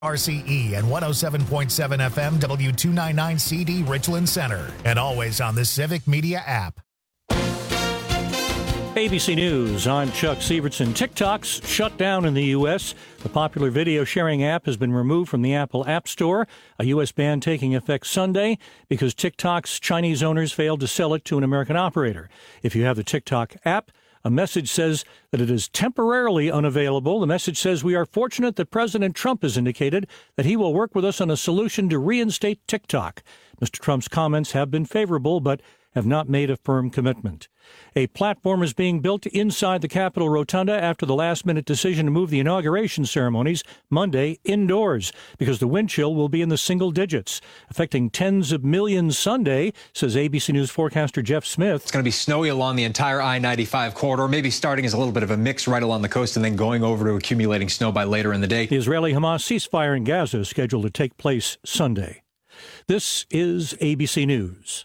RCE and 107.7 FM W299CD Richland Center, and always on the Civic Media app. ABC News, I'm Chuck Sievertson. TikTok's shut down in the U.S. The popular video sharing app has been removed from the Apple App Store, a U.S. ban taking effect Sunday because TikTok's Chinese owners failed to sell it to an American operator. If you have the TikTok app, a message says that it is temporarily unavailable. The message says, "We are fortunate that President Trump has indicated that he will work with us on a solution to reinstate TikTok." Mr. Trump's comments have been favorable, but have not made a firm commitment. A platform is being built inside the Capitol Rotunda after the last-minute decision to move the inauguration ceremonies Monday indoors because the wind chill will be in the single digits, affecting tens of millions Sunday, says ABC News forecaster Jeff Smith. It's going to be snowy along the entire I-95 corridor, maybe starting as a little bit of a mix right along the coast and then going over to accumulating snow by later in the day. The Israeli-Hamas ceasefire in Gaza is scheduled to take place Sunday. This is ABC News.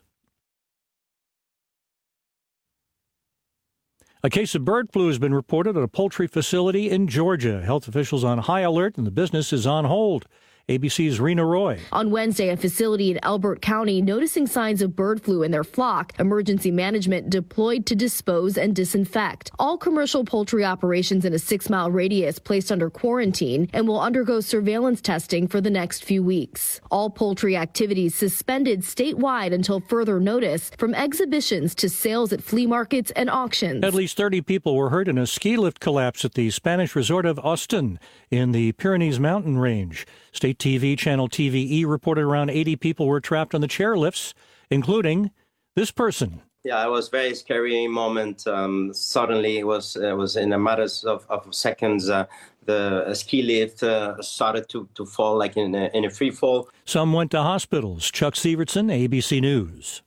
A case of bird flu has been reported at a poultry facility in Georgia. Health officials on high alert and the business is on hold. ABC's Rena Roy. On Wednesday, a facility in Elbert County noticing signs of bird flu in their flock. Emergency management deployed to dispose and disinfect. All commercial poultry operations in a 6-mile radius placed under quarantine and will undergo surveillance testing for the next few weeks. All poultry activities suspended statewide until further notice, from exhibitions to sales at flea markets and auctions. At least 30 people were hurt in a ski lift collapse at the Spanish resort of Austin in the Pyrenees mountain range. State TV channel TVE reported around 80 people were trapped on the chairlifts, including this person. Yeah, it was a very scary moment. Suddenly, it was in a matter of seconds. The ski lift started to fall like in a free fall. Some went to hospitals. Chuck Sievertson, ABC News.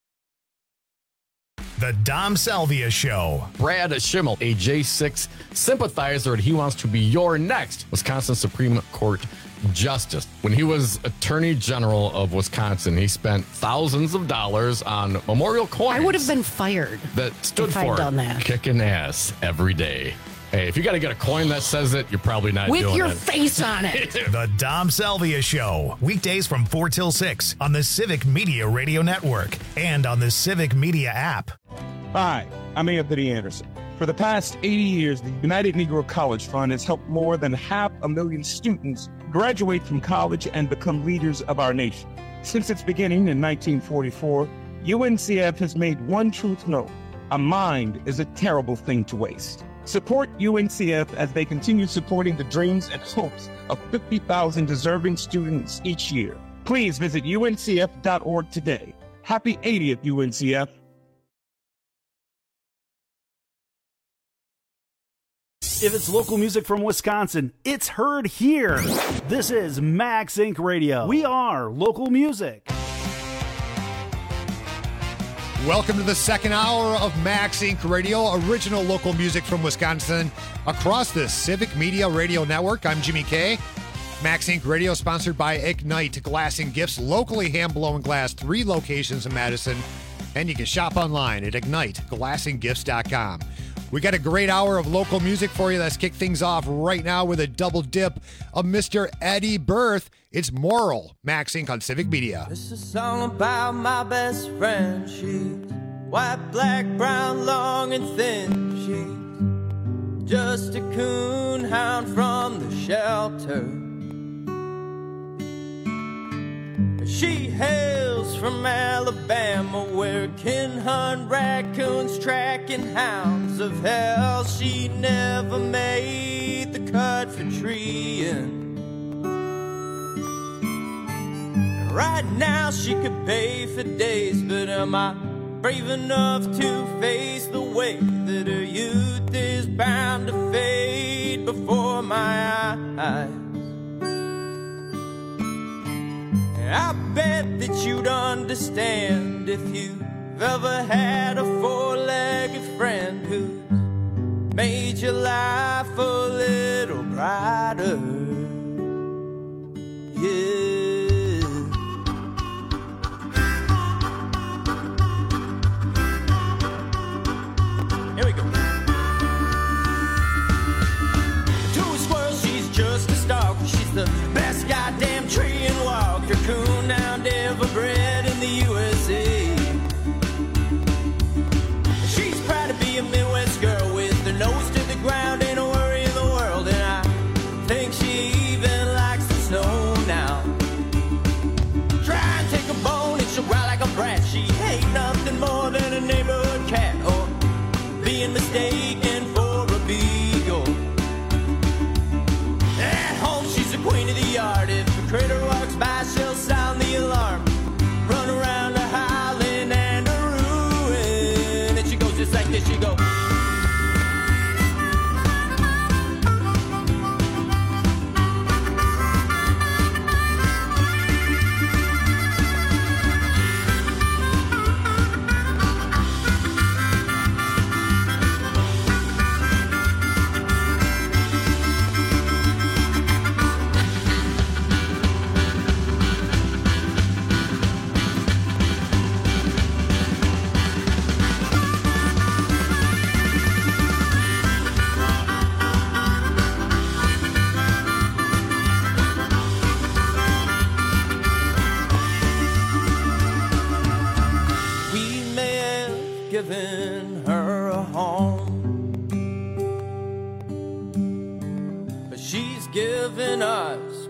The Dom Salvia Show. Brad Schimmel, a J6 sympathizer, and he wants to be your next Wisconsin Supreme Court Justice. When he was Attorney General of Wisconsin, he spent thousands of dollars on memorial coins. I would have been fired that stood if for I'd done that. Kicking ass every day. Hey, if you got to get a coin that says it, you're probably not doing it. With your face on it. The Dom Salvia Show. Weekdays from 4 till 6 on the Civic Media Radio Network and on the Civic Media app. Hi, I'm Anthony Anderson. For the past 80 years, the United Negro College Fund has helped more than 500,000 students graduate from college and become leaders of our nation. Since its beginning in 1944, UNCF has made one truth known: a mind is a terrible thing to waste. Support UNCF as they continue supporting the dreams and hopes of 50,000 deserving students each year. Please visit uncf.org today. Happy 80th, UNCF. If it's local music from Wisconsin, it's heard here. This is Max Inc. Radio. We are local music. Welcome to the second hour of Max Inc. Radio, original local music from Wisconsin across the Civic Media Radio Network. I'm Jimmy K. Max Inc. Radio sponsored by Ignite Glass and Gifts, locally hand-blown glass, 3 locations in Madison. And you can shop online at igniteglassandgifts.com. We got a great hour of local music for you. Let's kick things off right now with a double dip of Mr. Eddie Berth. It's Moral, Max Inc. on Civic Media. This is a song about my best friend. She's white, black, brown, long and thin. She's just a coon hound from the shelter. She hails from Alabama, where kin hunt raccoons, tracking hounds of hell. She never made the cut for treeing. Right now she could pay for days, but am I brave enough to face the way that her youth is bound to fade before my eyes? I bet that you'd understand if you've ever had a four-legged friend who's made your life a little brighter. Yeah. Here we go. To a squirrel, she's just a stalker. She's the best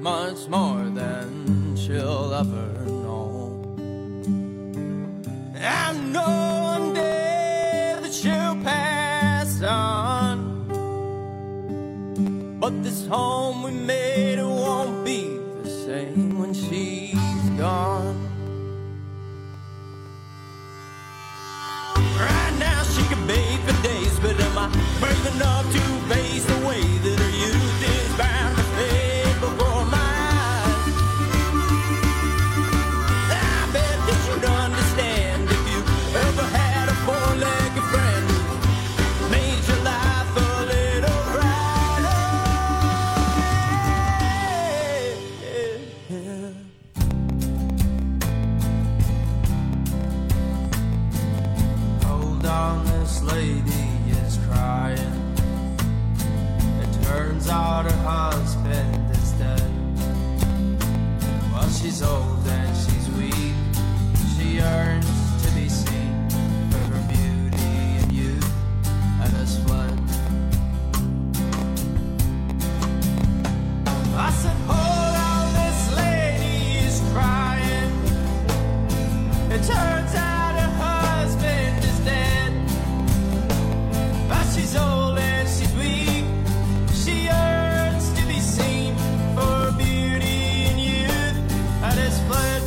much more than she'll ever know. I know one day that she'll pass on, but this home we made, it won't be the same when she's gone. Right now she can bathe for days, but am I brave enough to face the way that her youth is bound to fade before my eyes? I bet that you'd understand if you ever had a four-legged friend who made your life a little brighter. Hold on, this lady is crying. It turns out her husband is dead. Well, she's old and she's weak. She yearns to be seen for her beauty and youth and has fled. I said, hold on, this lady is crying. It turns out her husband is dead. But she's old and she's weak. She yearns to be seen for her beauty and youth and has fled.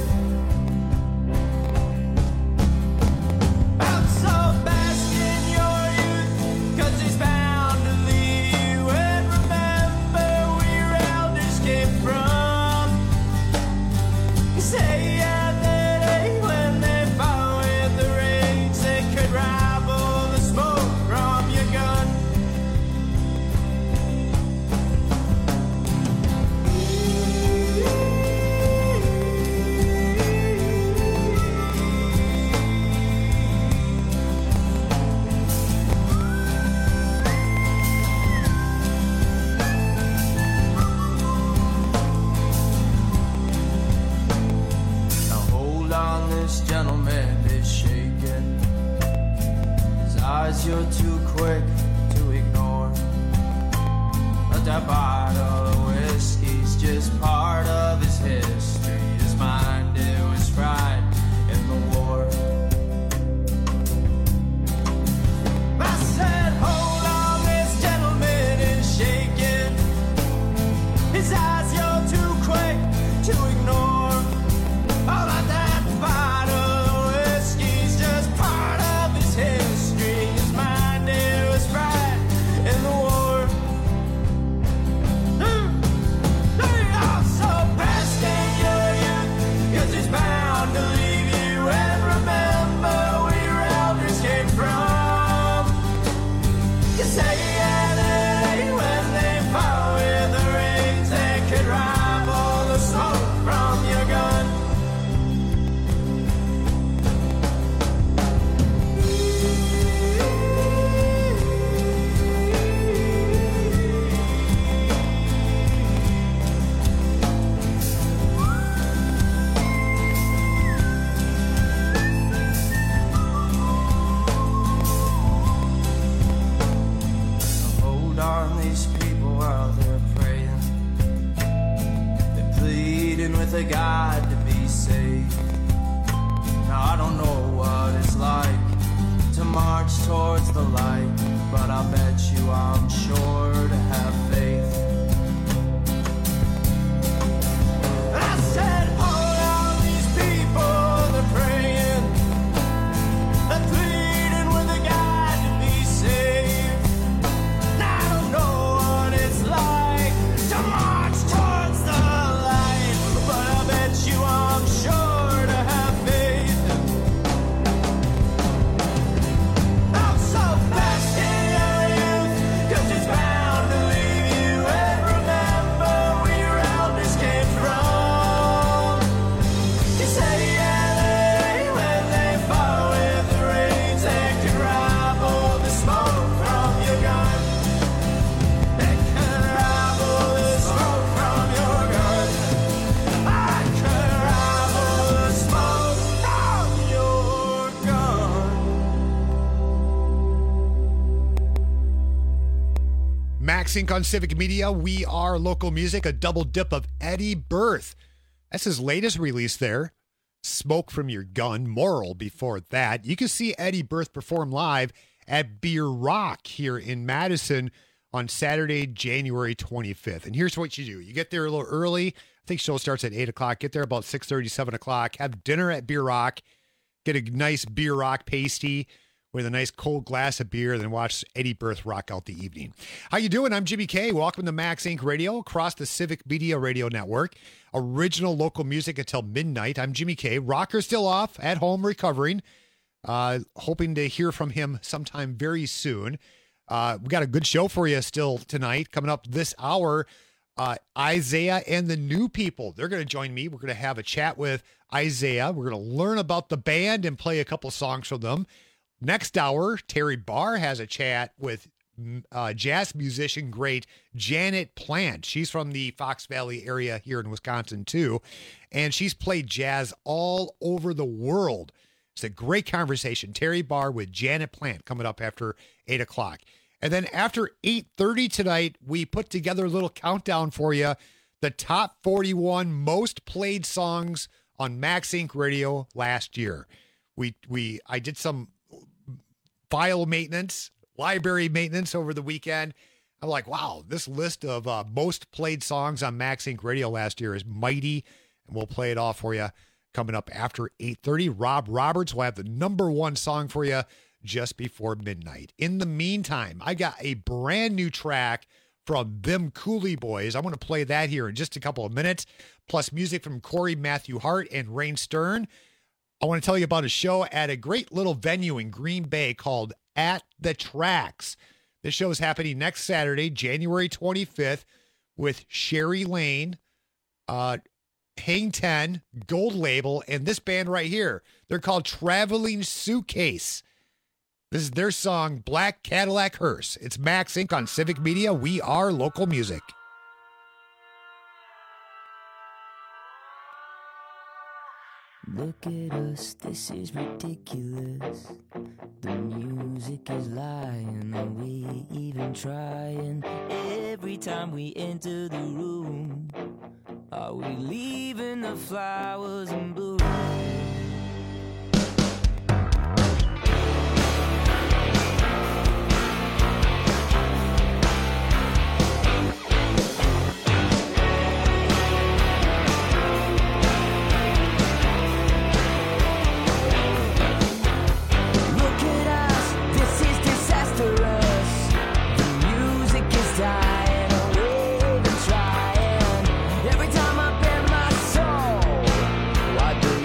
I'm so bask in your youth, 'cause he's bound to leave you. And remember where your elders came from. You say yeah, that day when they fought with the rage, they could rival the smoke from your gun. Now hold on, this gentleman is shaking. His eyes you're too quick to ignore. But that bottle of whiskey's just part of his history. His mind, it was fried in the war. I said, hold on, this gentleman is shaking. His eyes you're too quick to ignore. All of that bottle of whiskey's just part of his history. His mind, it was fried in the war. I'm so past in your youth, 'cause he's bound to leave you. And remember where your elders came from. You say yeah, that day when they fought with the rings, they could rival the smoke from your gun. Hold on, these people out there praying. They're pleading with a God to be saved. Now I don't know what it's like to march towards the light, but I bet you I'm sure to have faith. I said, hold on, these people, they're praying. They're pleading with a God to be saved. I don't know what it's like to march towards the light, but I bet you I'm sure to have faith. I'm so fast in your youth, 'cause it's bound to leave you. Max Inc. on Civic Media. We are local music, a double dip of Eddie Berth. That's his latest release there. Smoke From Your Gun, Moral before that. You can see Eddie Berth perform live at Beer Rock here in Madison on Saturday, January 25th. And here's what you do. You get there a little early. I think show starts at 8 o'clock. Get there about 6:30, 7 o'clock. Have dinner at Beer Rock. Get a nice Beer Rock pasty with a nice cold glass of beer, then watch Eddie Berth rock out the evening. How you doing? I'm Jimmy K. Welcome to Max Inc. Radio across the Civic Media Radio Network. Original local music until midnight. I'm Jimmy K. Rocker's still off, at home recovering. Hoping to hear from him sometime very soon. We got a good show for you still tonight. Coming up this hour, Isaiah and the New People. They're going to join me. We're going to have a chat with Isaiah. We're going to learn about the band and play a couple songs from them. Next hour, Terry Barr has a chat with jazz musician great Janet Plant. She's from the Fox Valley area here in Wisconsin, too, and she's played jazz all over the world. It's a great conversation. Terry Barr with Janet Plant coming up after 8 o'clock. And then after 8:30 tonight, we put together a little countdown for you. The top 41 most played songs on Max Inc. Radio last year. I did some file maintenance, library maintenance over the weekend. I'm like, wow, this list of most played songs on Max Inc. Radio last year is mighty, and we'll play it all for you coming up after 8:30. Rob Roberts will have the number one song for you just before midnight. In the meantime, I got a brand new track from Them Cooley Boys. I'm going to play that here in just a couple of minutes, plus music from Corey Matthew Hart and Rain Stern. I want to tell you about a show at a great little venue in Green Bay called At the Tracks. This show is happening next Saturday, January 25th, with Sherry Lane, Hang 10, Gold Label, and this band right here. They're called Traveling Suitcase. This is their song, Black Cadillac Hearse. It's Max Inc. on Civic Media. We are local music. Look at us, this is ridiculous. The music is lying, and we even trying. Every time we enter the room, are we leaving the flowers in bloom? Why do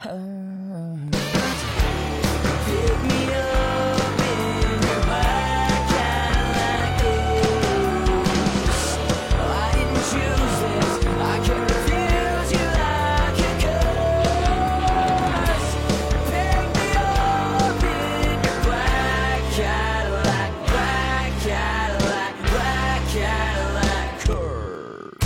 Pick me up in your black Cadillac Ghost. I didn't choose this. I can refuse you like a curse. Pick me up in your black Cadillac, black Cadillac, black Cadillac curse.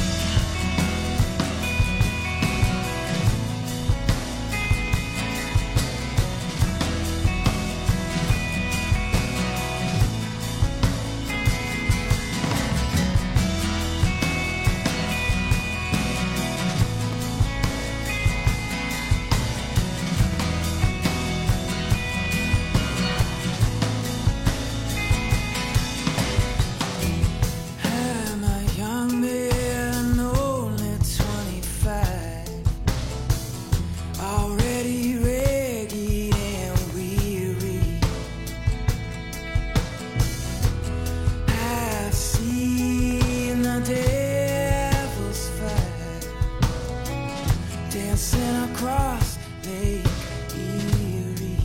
I'm a young man, only 25, already ragged and weary. I've seen the devil's fight, dancing across Lake Erie.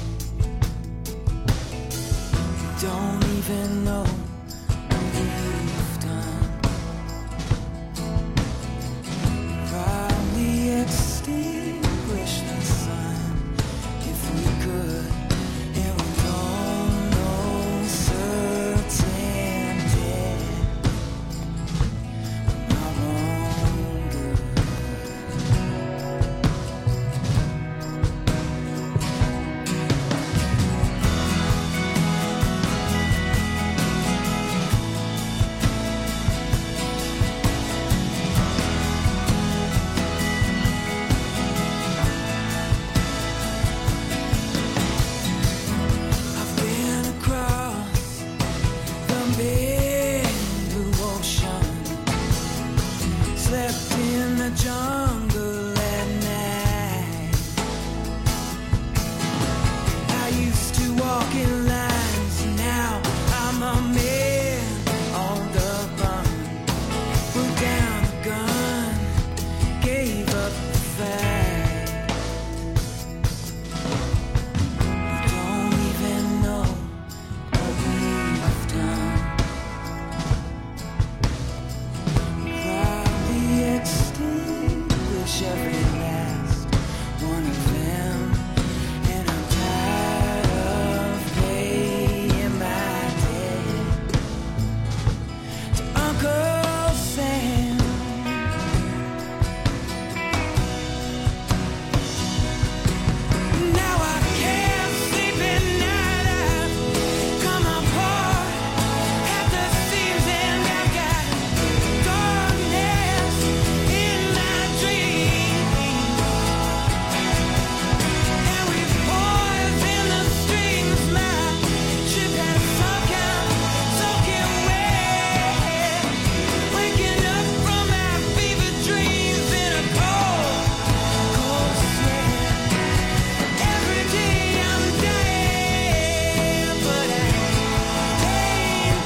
Don't even know what we've done. Probably extinguish the sun if we could, and we don't know certain death. Our own good. I've been across the big blue ocean, slept in the jungle at night. I used to walk in lines, now I'm a man on the run. Put down the gun, gave up the fight. We don't even know what we've done. Probably extinguish every last one of them. And I'm tired of paying my debt to Uncle Sam. Now I can't sleep at night. I've come apart at the seams, and I've got darkness in my dreams. And with poison the strings, my ship has soaking wet. Waking up from my fever dreams in a cold, cold sweat. Every day I'm dying, but I ain't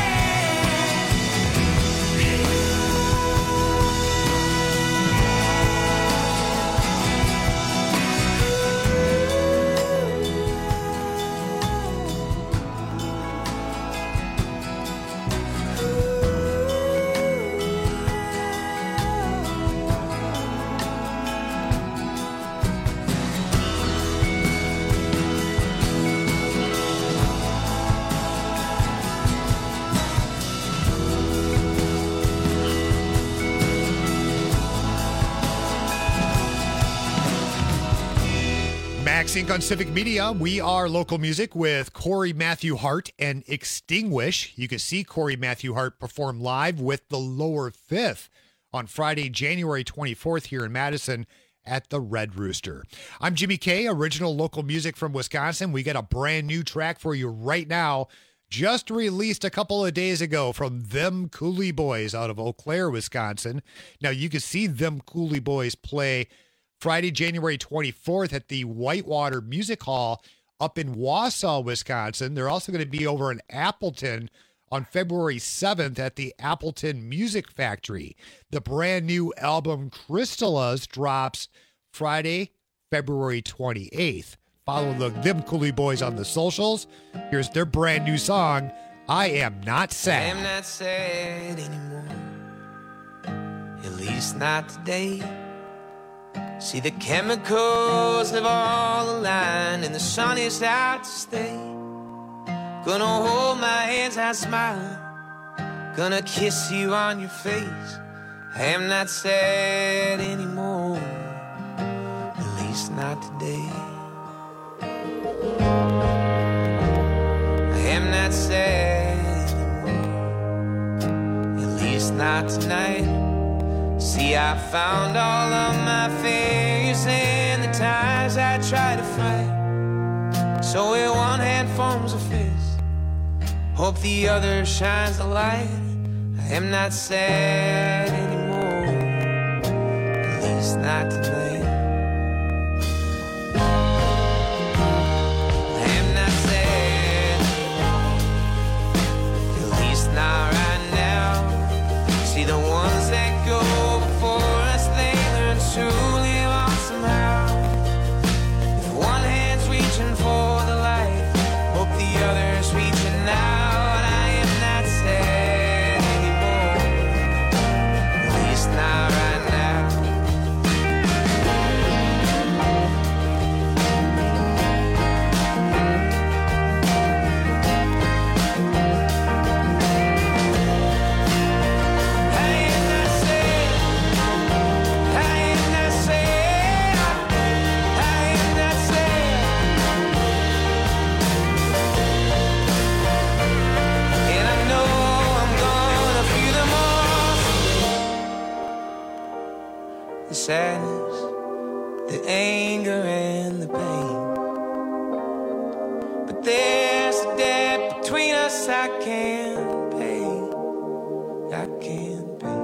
Max Inc. on Civic Media. We are local music with Corey Matthew Hart and Extinguish. You can see Corey Matthew Hart perform live with the Lower Fifth on Friday, January 24th here in Madison at the Red Rooster. I'm Jimmy K, original local music from Wisconsin. We got a brand new track for you right now, just released a couple of days ago from Them Cooley Boys out of Eau Claire, Wisconsin. Now, you can see Them Cooley Boys play Friday, January 24th at the Whitewater Music Hall up in Wausau, Wisconsin. They're also going to be over in Appleton on February 7th at the Appleton Music Factory. The brand new album Crystallas drops Friday, February 28th. Follow them Cooley Boys on the socials. Here's their brand new song, I Am Not Sad. I am not sad anymore, at least not today. See, the chemicals have all aligned and the sun is out to stay. Gonna hold my hands out smiling, gonna kiss you on your face. I am not sad anymore, at least not today. I am not sad anymore, at least not tonight. See, I found all of my failures and the times I tried to fight. So with one hand forms a fist, hope the other shines a light. I am not sad anymore, at least not tonight. I am not sad anymore, at least not right now. See, the ones that go before us, they learn to live on somehow. If one hand's reaching for the light, hope the other's reaching out. I am not sad anymore, at least not right now. The sadness, the anger and the pain, but there's a debt between us I can't pay. I can't pay.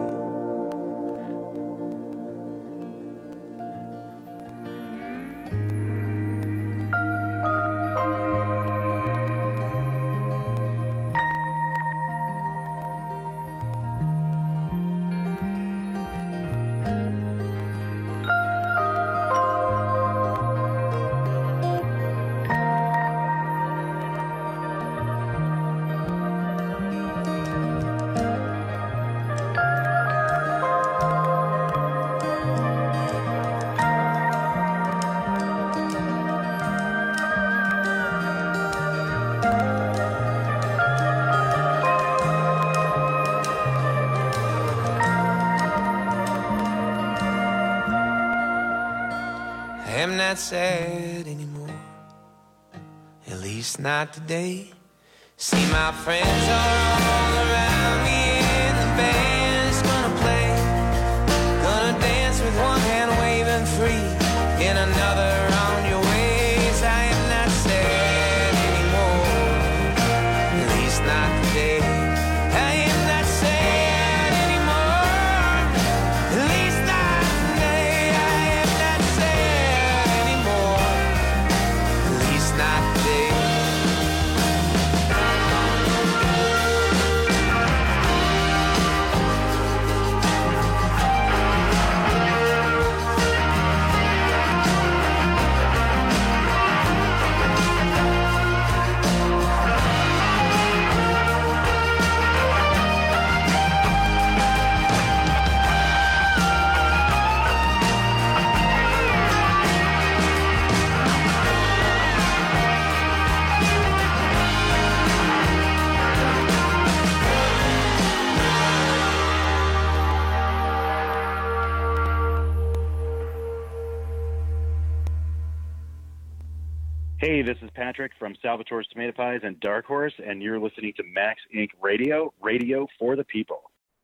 I am not sad anymore, at least not today. See, my friends are all around me and the band's gonna play. Gonna dance with one hand waving free, in another round your ways. I am not sad anymore, at least not today. I am not sad anymore, at least not today. I am not sad anymore, at least not today. Hey, this is Patrick from Salvatore's Tomato Pies and Dark Horse, and you're listening to Max Inc. Radio, radio for the people.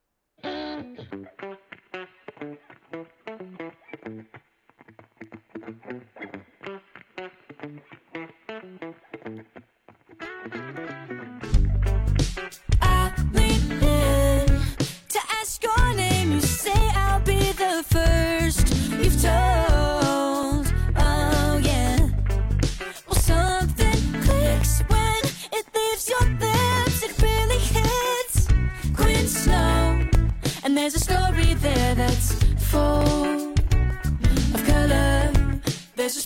I lean in to ask your name. You say I'll be the first you've told. Oh yeah. Well, something clicks when it leaves your lips. It really hits Quinn Snow, and there's a story there that's full of color. There's a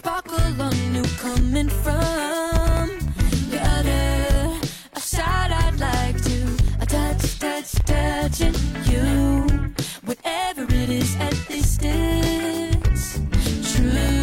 long knew coming from the other side. I'd like to touching you, whatever it is at this distance. True.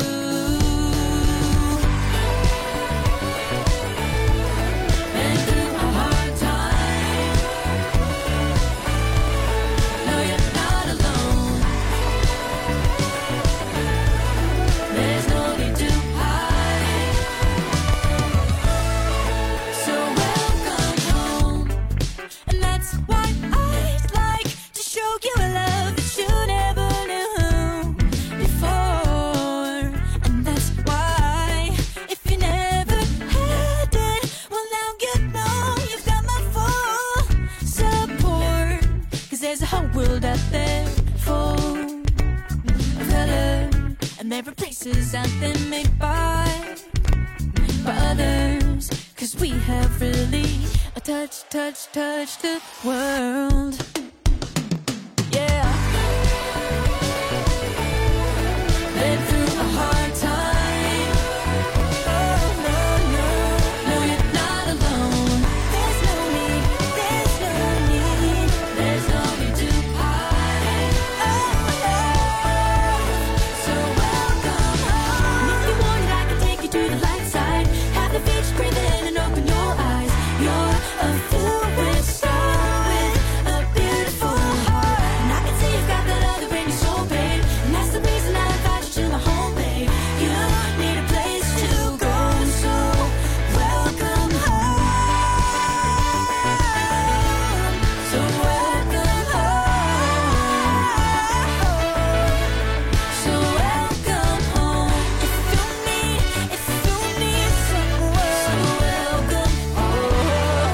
World out there full of color, and there are places out there made by others, 'cause we have really touched the world. Yeah. Been through a hard time. Oh, no, you're not alone. There's no need to hide. So welcome home. If you want it, I can take you to the light side. Have the beach, breathe in and open your eyes. You're a fluid star with a beautiful heart, and I can see you've got that other in your soul, babe. And that's the reason I invite you to my home, babe. You need a place to go, so welcome home. So welcome home. So welcome home. If you need someone, so welcome home.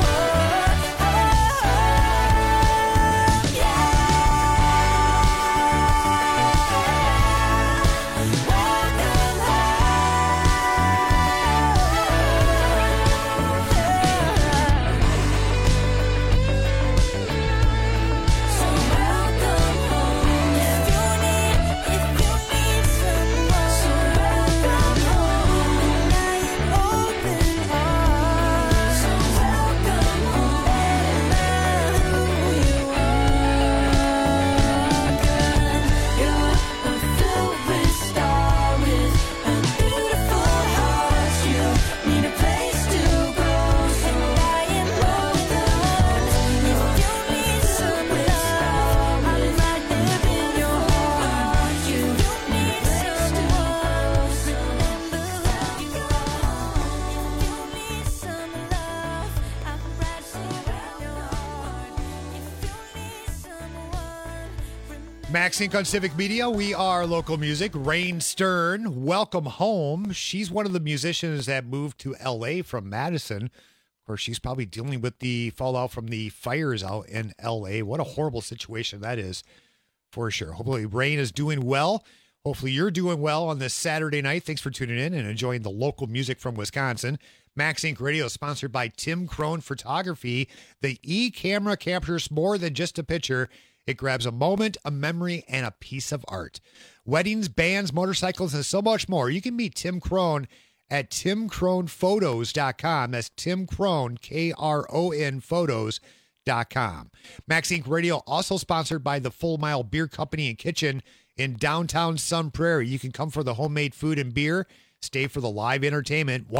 Max Inc. on Civic Media. We are local music. Rain Stern, welcome home. She's one of the musicians that moved to L.A. from Madison. Of course, she's probably dealing with the fallout from the fires out in L.A. What a horrible situation that is, for sure. Hopefully, Rain is doing well. Hopefully, you're doing well on this Saturday night. Thanks for tuning in and enjoying the local music from Wisconsin. Max Inc. Radio is sponsored by Tim Crone Photography. The e-camera captures more than just a picture. It grabs a moment, a memory, and a piece of art. Weddings, bands, motorcycles, and so much more. You can meet Tim Crone at timcronephotos.com. That's Tim Crone, K-R-O-N, photos.com. Max Inc. Radio also sponsored by the Full Mile Beer Company and Kitchen in downtown Sun Prairie. You can come for the homemade food and beer, stay for the live entertainment.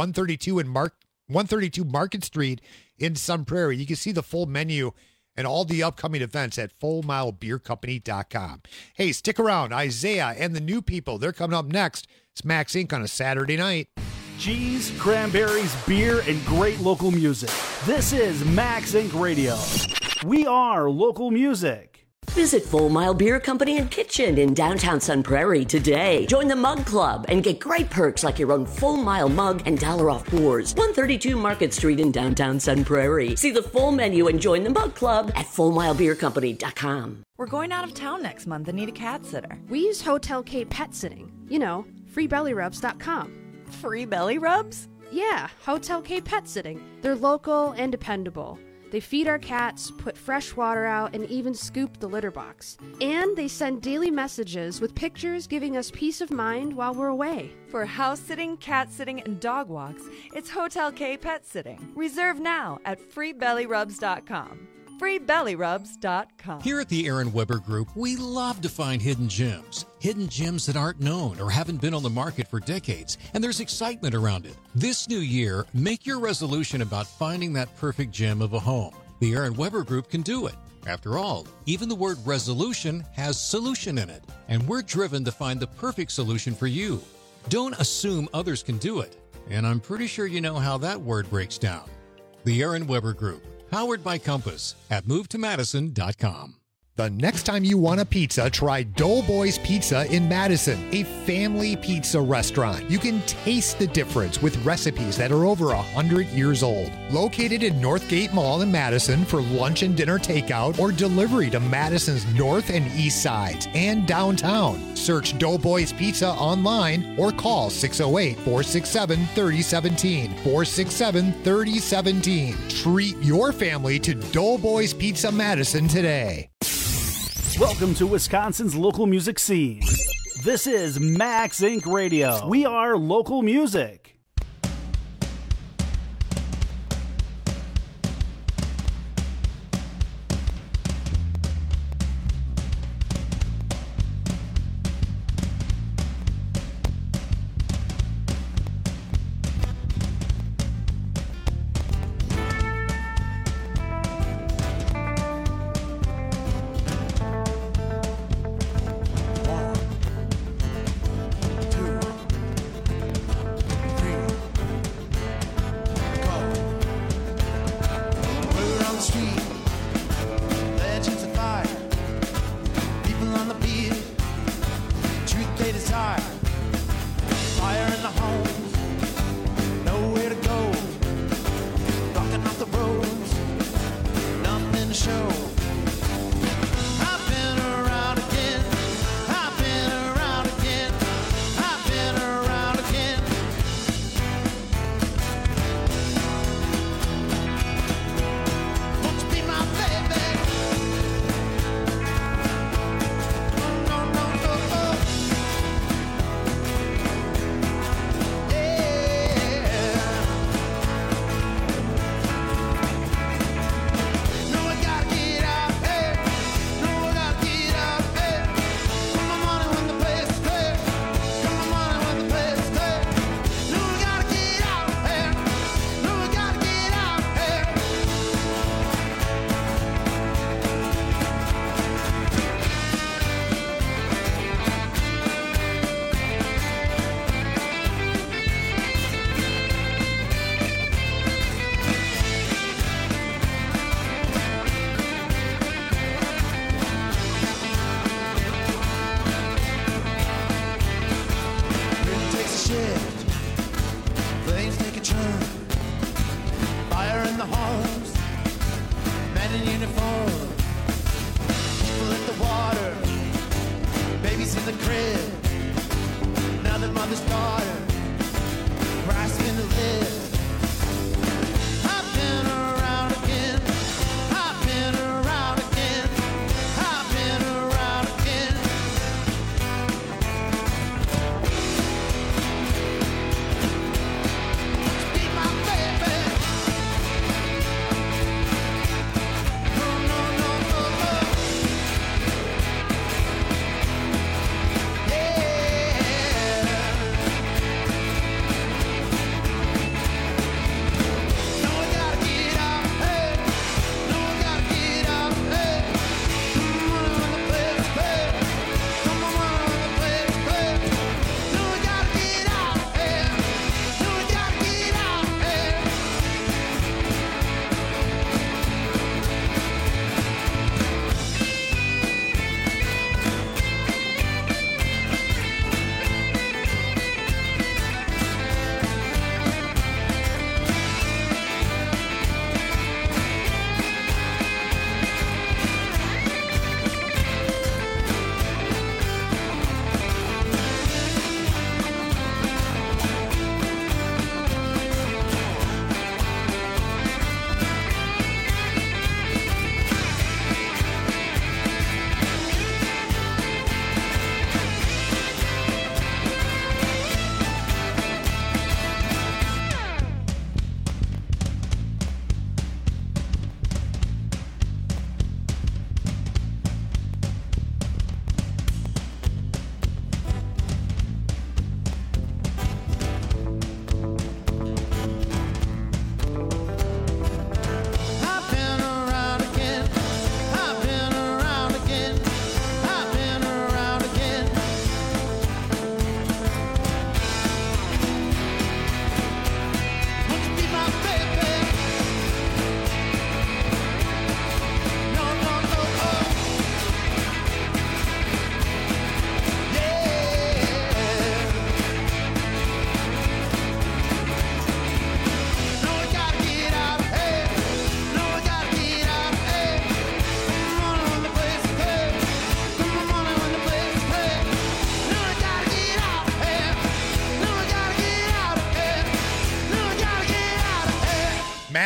132 Market Street in Sun Prairie. You can see the full menu and all the upcoming events at fullmilebeercompany.com. Hey, stick around. Isaiah and the New People, they're coming up next. It's Max Inc. on a Saturday night. Cheese, cranberries, beer, and great local music. This is Max Inc. Radio. We are local music. Visit Full Mile Beer Company and Kitchen in downtown Sun Prairie today. Join the Mug Club and get great perks like your own Full Mile mug and $1 off pours. 132 Market Street in downtown Sun Prairie. See the full menu and join the Mug Club at fullmilebeercompany.com. We're going out of town next month and need a cat sitter. We use Hotel K Pet Sitting. You know, freebellyrubs.com. Free belly rubs? Yeah, Hotel K Pet Sitting. They're local and dependable. They feed our cats, put fresh water out, and even scoop the litter box. And they send daily messages with pictures giving us peace of mind while we're away. For house sitting, cat sitting, and dog walks, it's Hotel K Pet Sitting. Reserve now at freebellyrubs.com. freebellyrubs.com. Here at the Aaron Weber Group, we love to find hidden gems that aren't known or haven't been on the market for decades, and there's excitement around it. This new year, make your resolution about finding that perfect gem of a home. The Aaron Weber Group can do it. After all, even the word resolution has solution in it, and we're driven to find the perfect solution for you. Don't assume others can do it, and I'm pretty sure you know how that word breaks down. The Aaron Weber Group, powered by Compass at MoveToMadison.com. The next time you want a pizza, try Doughboys Pizza in Madison, a family pizza restaurant. You can taste the difference with recipes that are over 100 years old. Located in Northgate Mall in Madison for lunch and dinner takeout or delivery to Madison's north and east sides and downtown. Search Doughboys Pizza online or call 608-467-3017. 467-3017. Treat your family to Doughboys Pizza Madison today. Welcome to Wisconsin's local music scene. This is Max Inc. Radio. We are local music.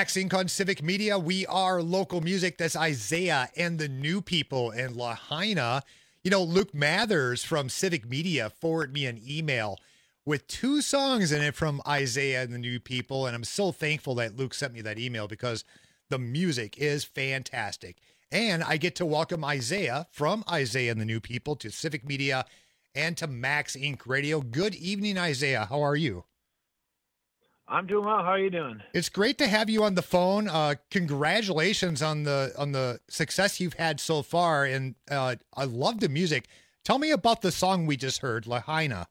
Max Inc. on Civic Media. We are local music. That's Isaiah and the New People and Lahaina. You know, Luke Mathers from Civic Media forwarded me an email with 2 songs in it from Isaiah and the New People. And I'm so thankful that Luke sent me that email because the music is fantastic. And I get to welcome Isaiah from Isaiah and the New People to Civic Media and to Max Inc. Radio. Good evening, Isaiah. How are you? I'm doing well. How are you doing? It's great to have you on the phone. Congratulations on the success you've had so far, and I love the music. Tell me about the song we just heard, Lahaina.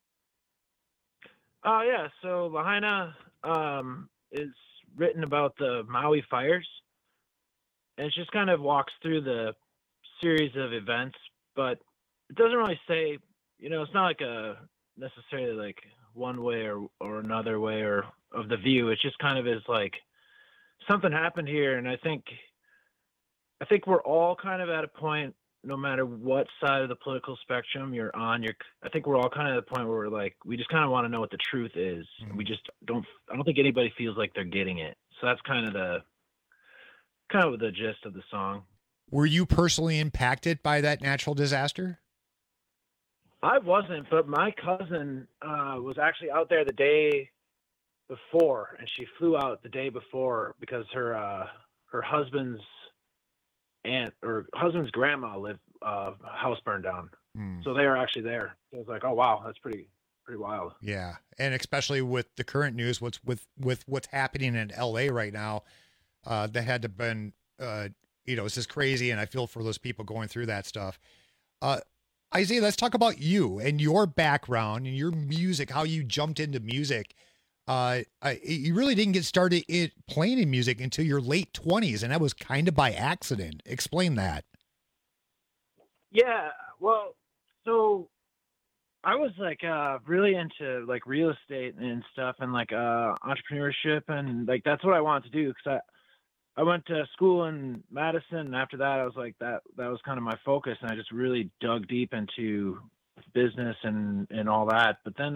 Oh yeah, so Lahaina is written about the Maui fires, and it just kind of walks through the series of events, but it doesn't really say. It's not like a necessarily like one way or another way or of the view. It just kind of is like something happened here, and I think we're all kind of at a point, no matter what side of the political spectrum you're on, I think we're all kind of at the point where we're like, we just kind of want to know what the truth is. Mm-hmm. We just I don't think anybody feels like they're getting it. So that's kind of the gist of the song. Were you personally impacted by that natural disaster? I wasn't, but my cousin was actually out there the day before, and she flew out the day before because her husband's aunt or husband's grandma lived house burned down, so they were actually there. So I was like, oh wow, that's pretty wild. Yeah, and especially with the current news, with what's happening in LA right now, that had to been it's just crazy, and I feel for those people going through that stuff. Isaiah, let's talk about you and your background and your music, how you jumped into music. You really didn't get started playing in music until your late 20s, and that was kind of by accident. Explain that. Yeah, well, so I was like really into like real estate and stuff and like entrepreneurship, and like that's what I wanted to do because I went to school in Madison, and after that, I was like, that was kind of my focus, and I just really dug deep into business and all that. But then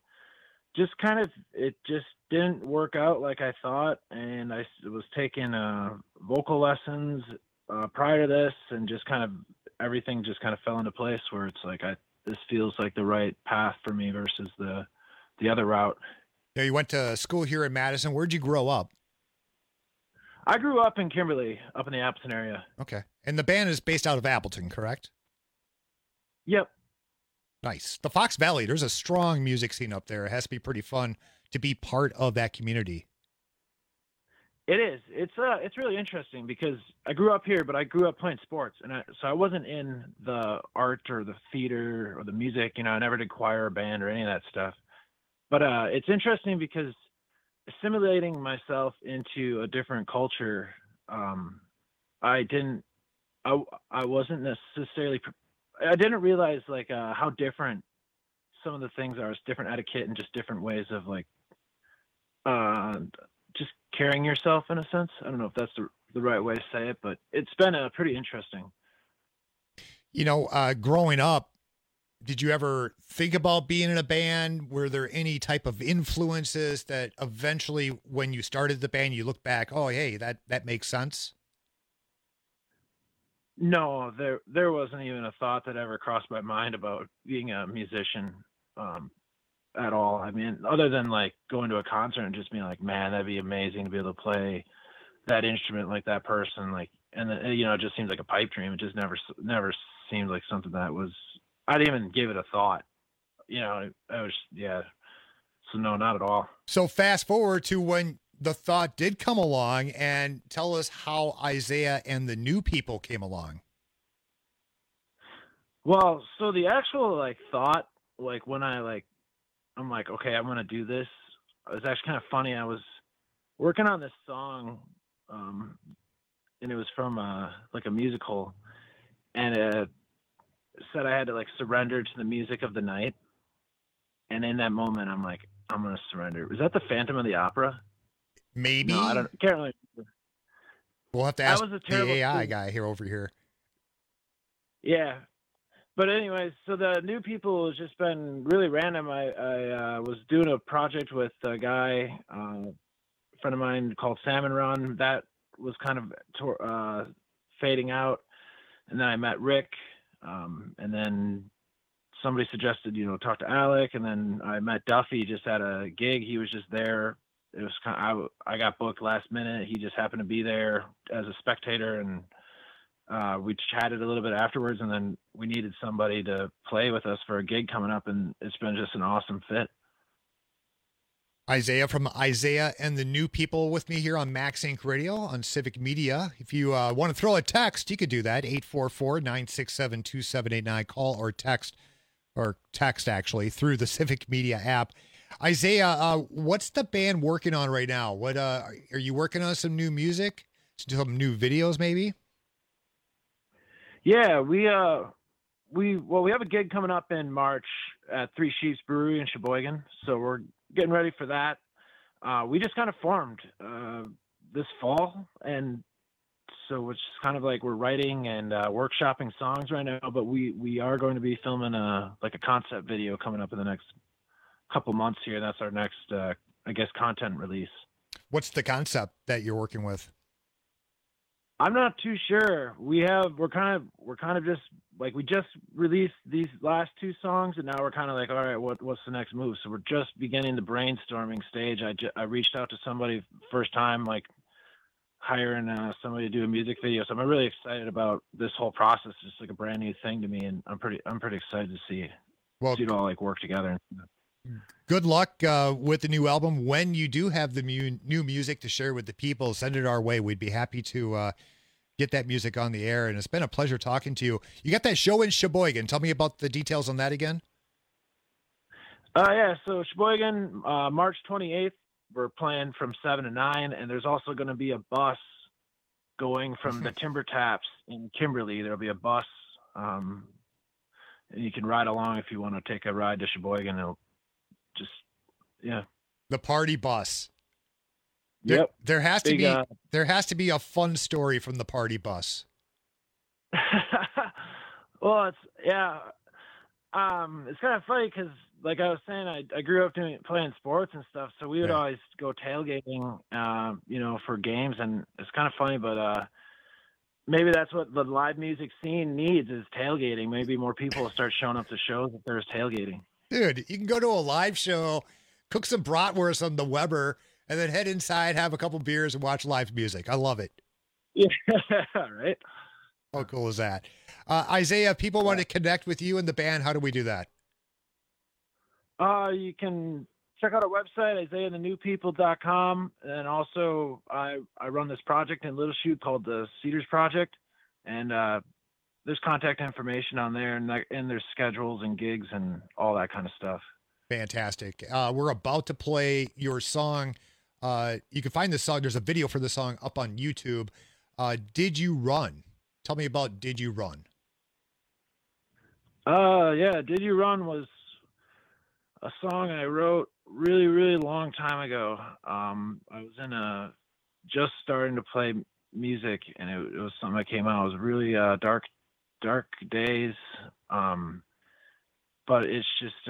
it just didn't work out like I thought, and I was taking vocal lessons prior to this, and just kind of everything just kind of fell into place where it's like this feels like the right path for me versus the other route. Yeah, you went to school here in Madison. Where'd you grow up? I grew up in Kimberly, up in the Appleton area. Okay. And the band is based out of Appleton, correct? Yep. Nice. The Fox Valley, there's a strong music scene up there. It has to be pretty fun to be part of that community. It is. It's really interesting because I grew up here, but I grew up playing sports, and so I wasn't in the art or the theater or the music. I never did choir or band or any of that stuff. But it's interesting because assimilating myself into a different culture, I wasn't necessarily, I didn't realize like how different some of the things are. It's different etiquette and just different ways of like just carrying yourself in a sense. I don't know if that's the right way to say it, but it's been pretty interesting. Growing up, did you ever think about being in a band? Were there any type of influences that eventually when you started the band, you look back, oh, hey, that makes sense? No, there wasn't even a thought that ever crossed my mind about being a musician at all. I mean, other than like going to a concert and just being like, man, that'd be amazing to be able to play that instrument like that person. Like, and then, it just seems like a pipe dream. It just never seemed like something that was, I didn't even give it a thought. I was, yeah. So no, not at all. So fast forward to when the thought did come along, and tell us how Isaiah and the New People came along. Well, so the actual like thought, like when I'm like, okay, I'm going to do this. It was actually kind of funny. I was working on this song, and it was from like a musical, and it said I had to like surrender to the music of the night. And in that moment, I'm like, I'm going to surrender. Was that the Phantom of the Opera? Maybe. No, can't really remember. We'll have to ask the AI guy over here. Yeah. But anyways, so the New People has just been really random. I was doing a project with a guy friend of mine called Salmon Run. That was kind of fading out. And then I met Rick, and then somebody suggested, talk to Alec, and then I met Duffy just at a gig. He was just there. It was kind of, I got booked last minute. He just happened to be there as a spectator, and we chatted a little bit afterwards, and then we needed somebody to play with us for a gig coming up, and it's been just an awesome fit. Isaiah from Isaiah and the New People with me here on Max Inc. Radio on Civic Media. If you want to throw a text, you could do that, 844-967-2789. Call or text actually, through the Civic Media app. Isaiah, what's the band working on right now? What are you working on? Some new music? Some new videos maybe? Yeah, we have a gig coming up in March at Three Sheeps Brewery in Sheboygan, so we're getting ready for that. We just kind of formed this fall, and so it's kind of like we're writing and workshopping songs right now, but we are going to be filming a concept video coming up in the next couple months here. That's our next content release. What's the concept that you're working with? I'm not too sure. We're kind of just like, we just released these last two songs, and now we're kind of like, all right, what's the next move? So we're just beginning the brainstorming stage. I reached out to somebody first time, like hiring somebody to do a music video. So I'm really excited about this whole process. It's just like a brand new thing to me, and I'm pretty excited to see it all like work together. Good luck with the new album. When you do have the new music to share with the people, send it our way. We'd be happy to get that music on the air. And it's been a pleasure talking to you. You got that show in Sheboygan. Tell me about the details on that again. Yeah, so Sheboygan, March 28th, we're playing from 7 to 9, and there's also going to be a bus going from the Timber Taps in Kimberly. There'll be a bus, and you can ride along if you want to take a ride to Sheboygan. It'll yeah. The party bus. Yep. There has to be a fun story from the party bus. Well, it's kind of funny because, like I was saying, I grew up playing sports and stuff, so we would always go tailgating, for games, and it's kind of funny, but maybe that's what the live music scene needs, is tailgating. Maybe more people will start showing up to shows if there's tailgating. Dude, you can go to a live show, cook some bratwurst on the Weber, and then head inside, have a couple beers, and watch live music. I love it. Yeah, right. How cool is that? Isaiah, people want to connect with you and the band. How do we do that? You can check out our website, isaiahthenewpeople.com. And also, I run this project in Little Chute called the Cedars Project. And there's contact information on there, and there's schedules and gigs and all that kind of stuff. Fantastic. We're about to play your song. You can find the song. There's a video for the song up on YouTube. Did You Run? Tell me about Did You Run? Yeah, Did You Run was a song I wrote really, really long time ago. I was just starting to play music, and it was something that came out. It was really dark days, but it's just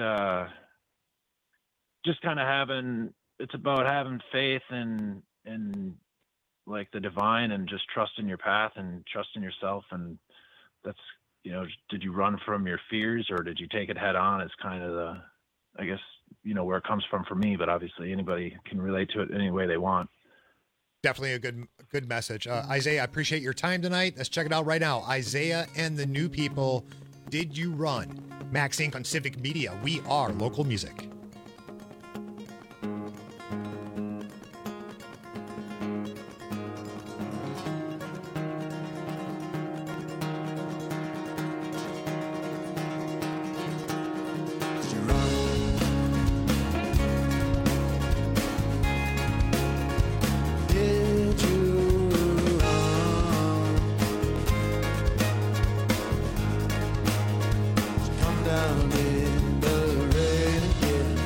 kind of it's about having faith in like the divine, and just trusting your path and trusting yourself. And that's, did you run from your fears, or did you take it head on? It's kind of I guess, where it comes from for me, but obviously anybody can relate to it any way they want. Definitely a good message. Isaiah, I appreciate your time tonight. Let's check it out right now. Isaiah and the New People, Did You Run? Max Inc. on Civic Media. We are local music. Down in the rain again.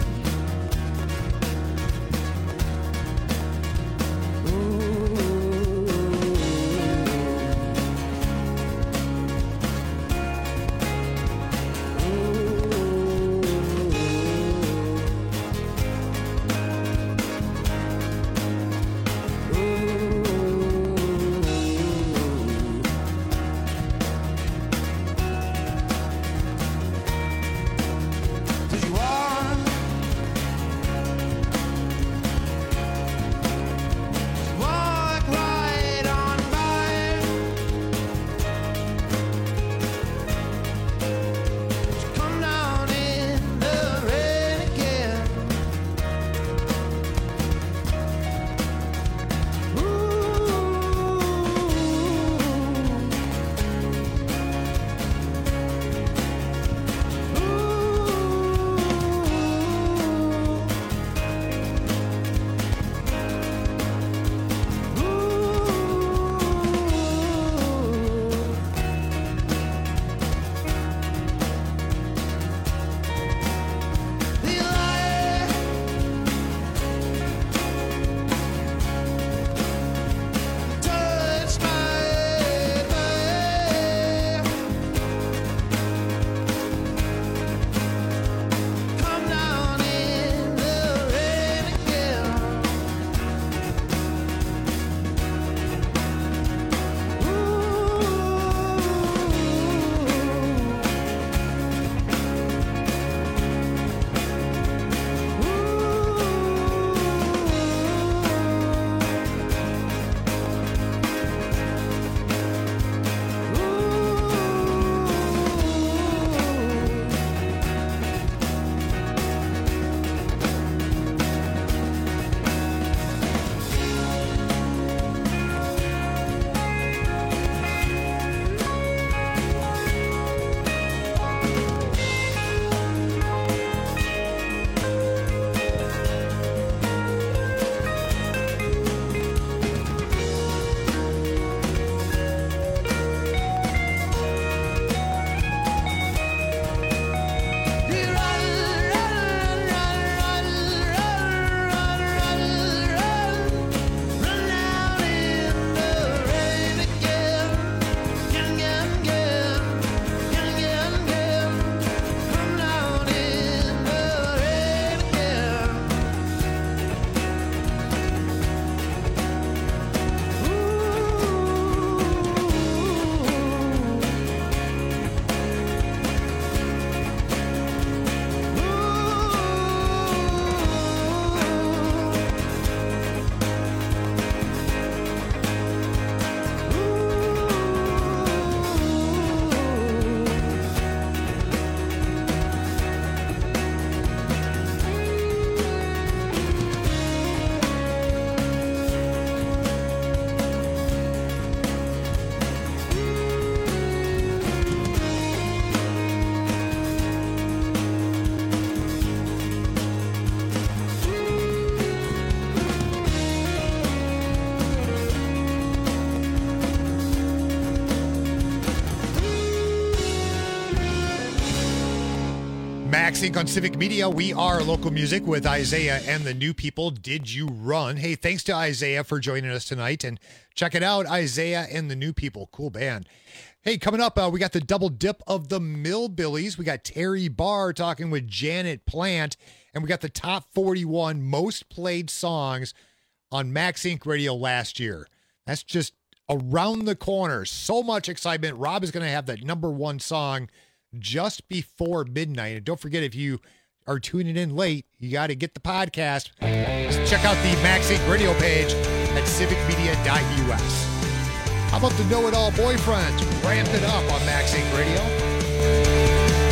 Max Inc. on Civic Media. We are local music with Isaiah and the New People. Did You Run? Hey, thanks to Isaiah for joining us tonight. And check it out, Isaiah and the New People. Cool band. Hey, coming up, we got the double dip of the Millbillies. We got Terry Barr talking with Janet Plant. And we got the top 41 most played songs on Max Inc. Radio last year. That's just around the corner. So much excitement. Rob is going to have that number one song just before midnight. And don't forget, if you are tuning in late, you got to get the podcast. Just check out the Max Inc. radio page at civicmedia.us. How about the Know It All Boyfriend? Ramp it up on Max Inc. Radio.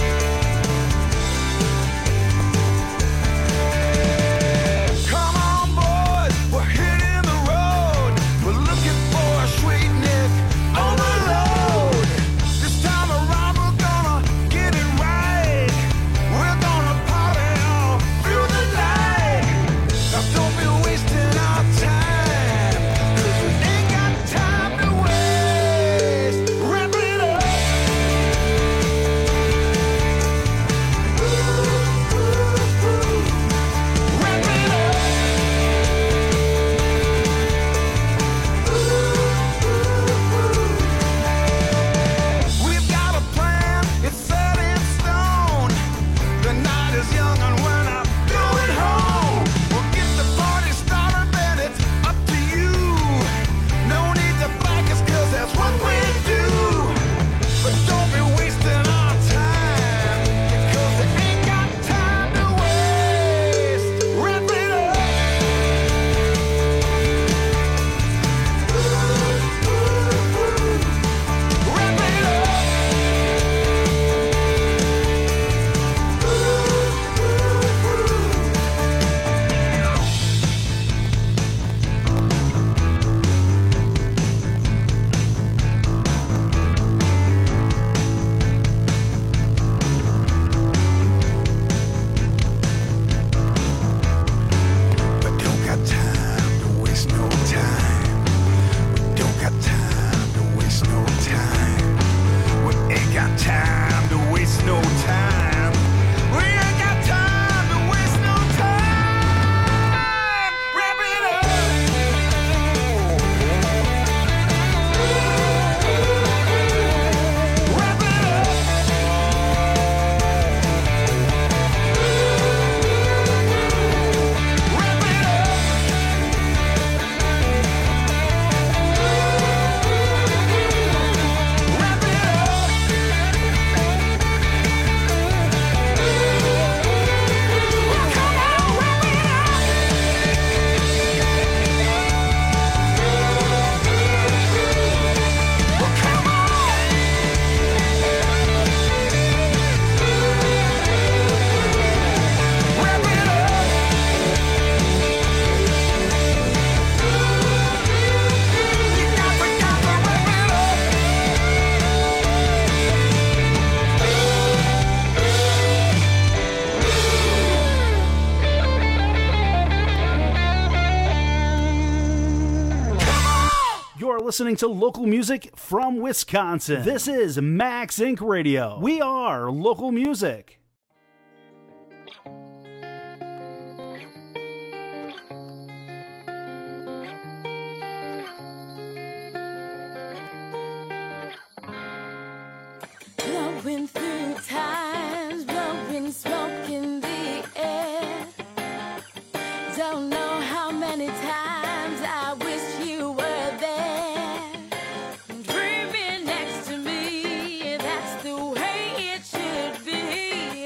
Listening to local music from Wisconsin. This is Max Inc. Radio. We are local music. Blowing through times, blowing smoke in the air. Don't know how many times I wish you were there. Dreaming next to me, that's the way it should be.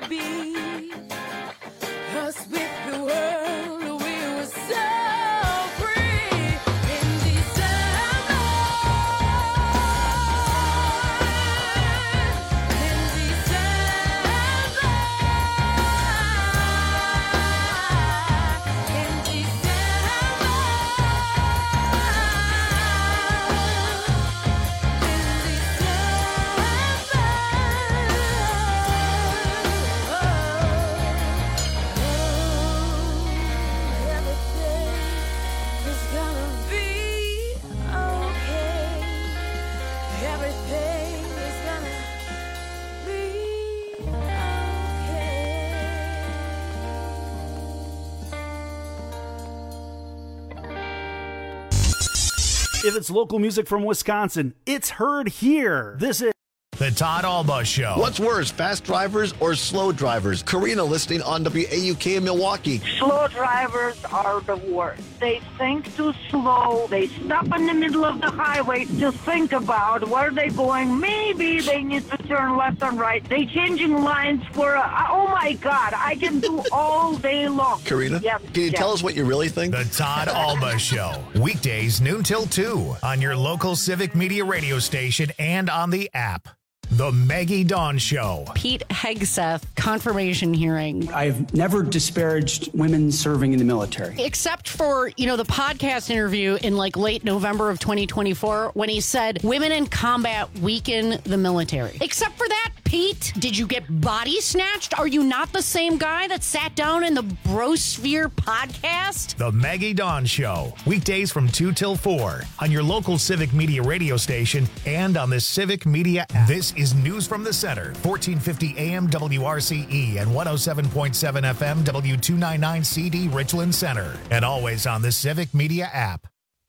be. Us with the world, we were so free in December. In December. In If it's local music from Wisconsin, it's heard here. This is The Todd Alba Show. What's worse, fast drivers or slow drivers? Karina listening on WAUK in Milwaukee. Slow drivers are the worst. They think too slow. They stop in the middle of the highway to think about where they're going. Maybe they need to turn left and right. They changing lines for, oh my God, I can do all day long. Karina, can you tell us what you really think? The Todd Alba Show. Weekdays noon till 2 on your local Civic Media radio station and on the app. The Maggie Dawn Show. Pete Hegseth confirmation hearing. I've never disparaged women serving in the military. Except for, the podcast interview in late November of 2024 when he said women in combat weaken the military. Except for that, Pete, did you get body snatched? Are you not the same guy that sat down in the Brosphere podcast? The Maggie Dawn Show. Weekdays from 2 till 4 on your local Civic Media radio station and on the Civic Media app. This is News from the Center, 1450 AM WRCE and 107.7 FM W299 CD Richland Center. And always on the Civic Media app.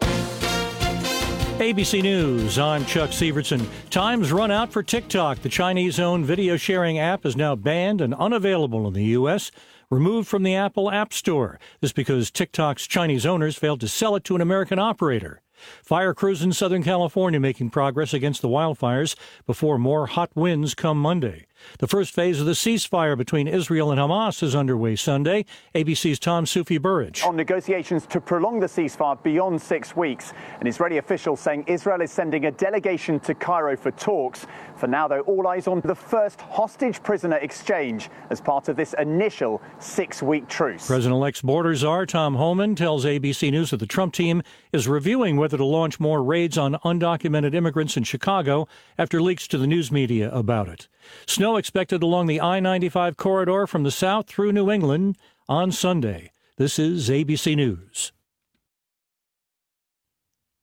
ABC News, I'm Chuck Severson. Time's run out for TikTok. The Chinese-owned video sharing app is now banned and unavailable in the U.S., removed from the Apple App Store. This because TikTok's Chinese owners failed to sell it to an American operator. Fire crews in Southern California making progress against the wildfires before more hot winds come Monday. The first phase of the ceasefire between Israel and Hamas is underway Sunday. ABC's Tom Sufi-Burridge. On negotiations to prolong the ceasefire beyond 6 weeks, an Israeli official saying Israel is sending a delegation to Cairo for talks. For now, though, all eyes on the first hostage prisoner exchange as part of this initial 6-week truce. President-elect's border czar Tom Homan tells ABC News that the Trump team is reviewing whether to launch more raids on undocumented immigrants in Chicago after leaks to the news media about it. Snow expected along the I-95 corridor from the south through New England on Sunday. This is ABC News.